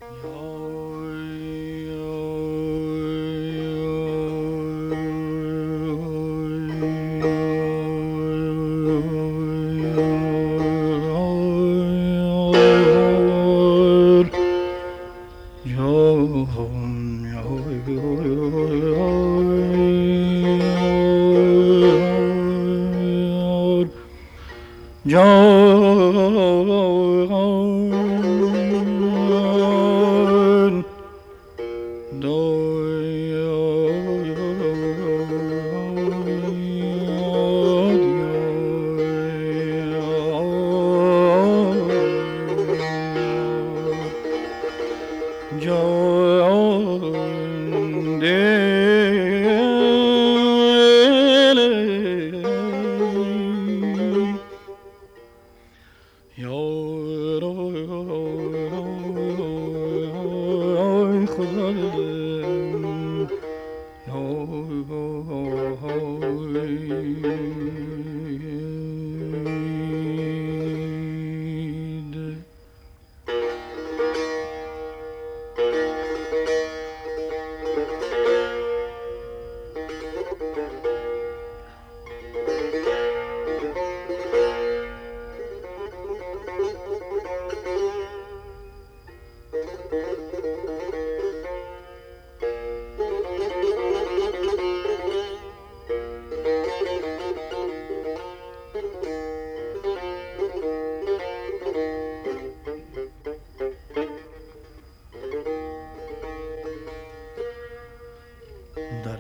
در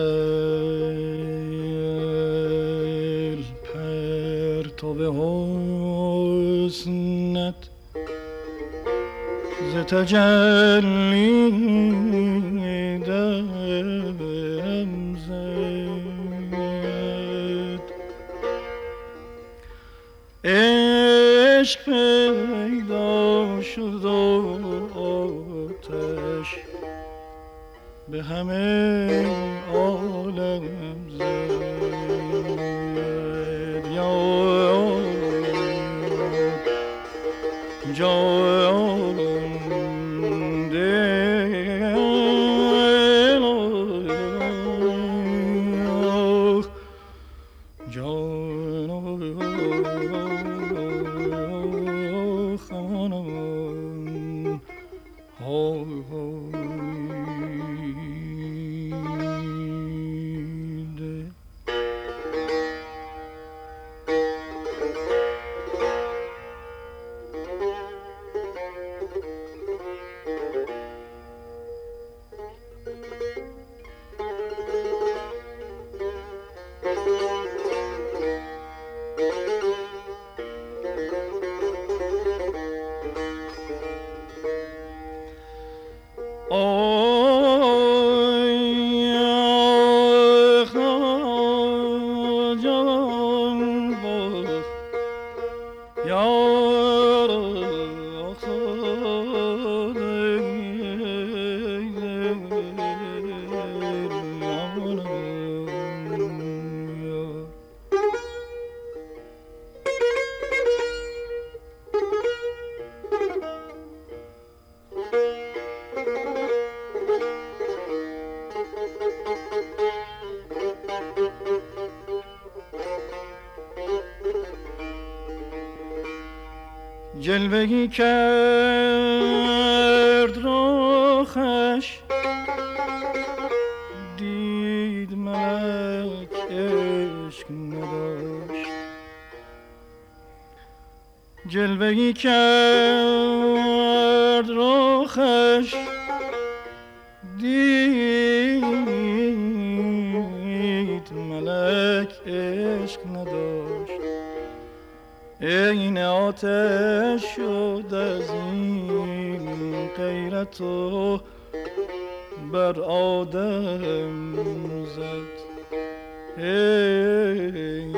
ازل پرتاب حسنت ز تجلی دم زد. عشق پیدا شد و آتش به همه عالم زد. یا جان دل جان خانم جلوه‌ای کرد رخش دید ملک عشق نداشت. جلوه‌ای کرد رخش دید ملک عشق نداشت. عین آتش شد از این غیرت و بر آدم زد. ای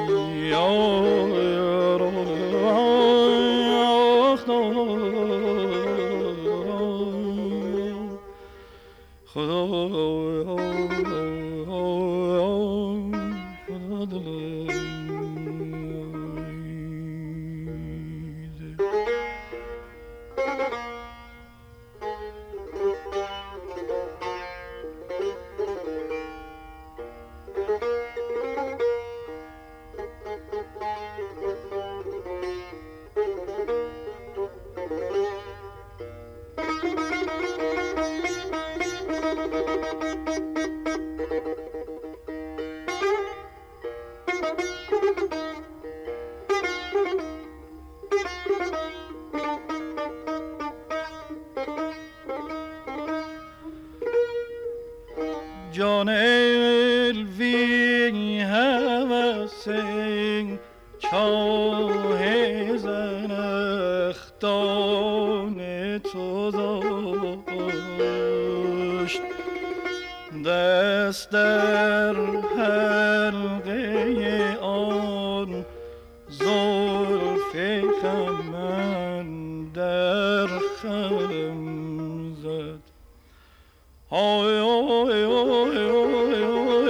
خدا جان الوی هوسین چاه زنخدان تو داشت دست در حلقه آن زلف خمن در خم زد آی آی آی آی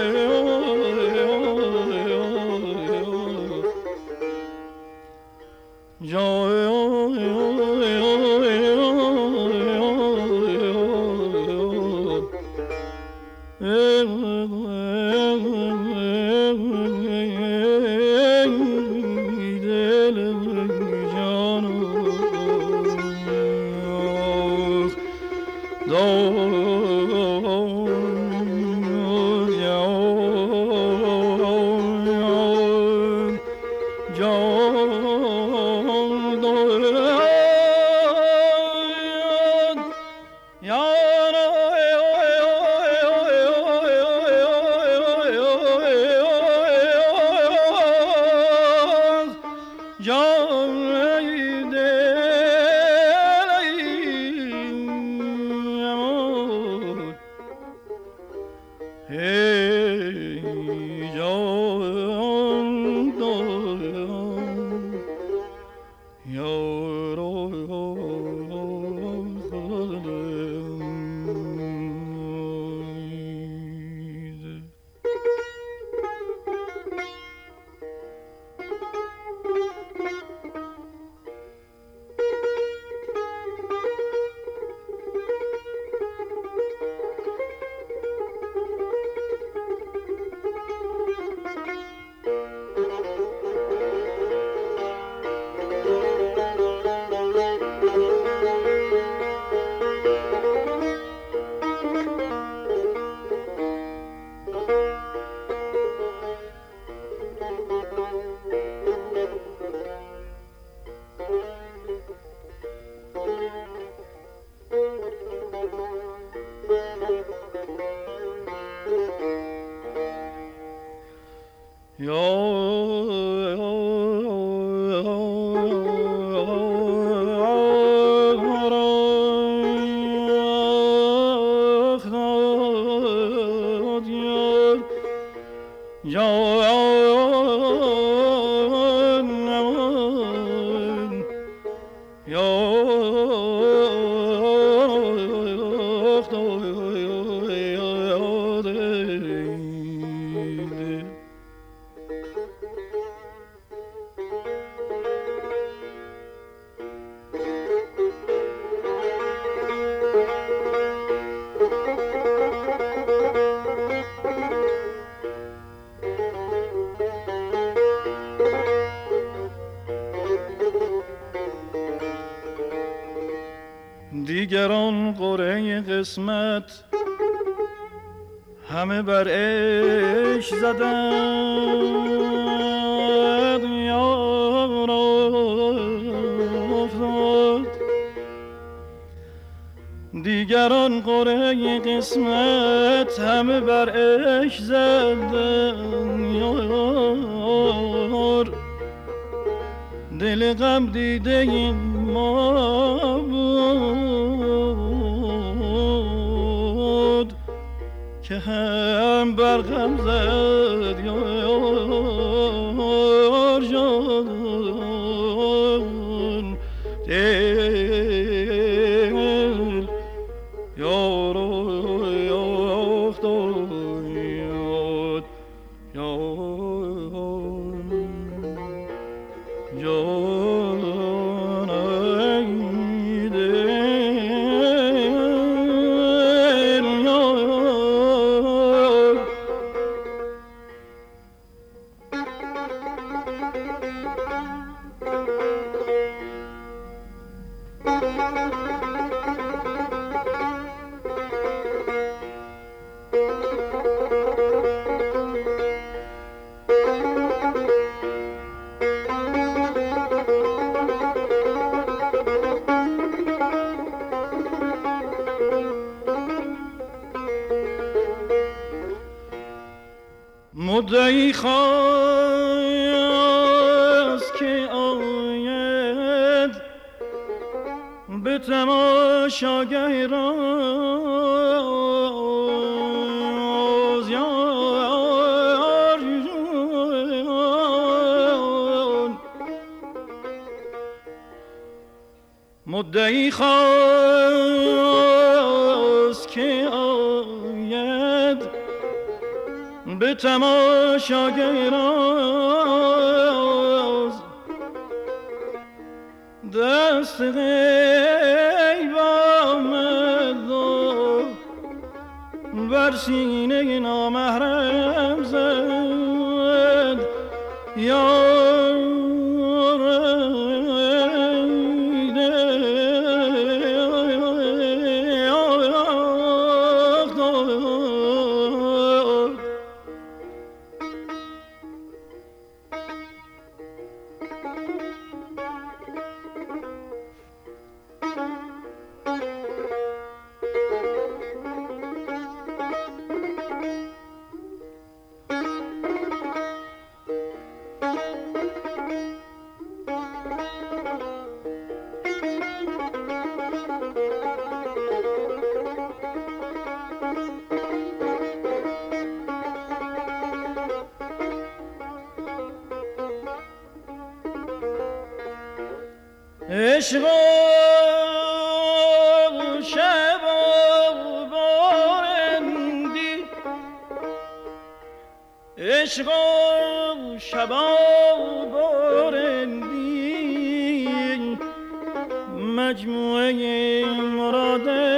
دیگران قره قسمت همه بر عشق زدند یار افتاد دیگران قره قسمت همه بر عشق زدند یار دل غم دیده ما بود که هم بر غم زد یار جان دل یار افتاد یار جان ای دل مدعی خواست که آید به تماشاگه راز مدعی خواست که آید به تماشاگه راز دست غیب آمد و بر سینه نامحرم زد عشق و شب و بارندی عشق و شب و بارندی مجموعه مراد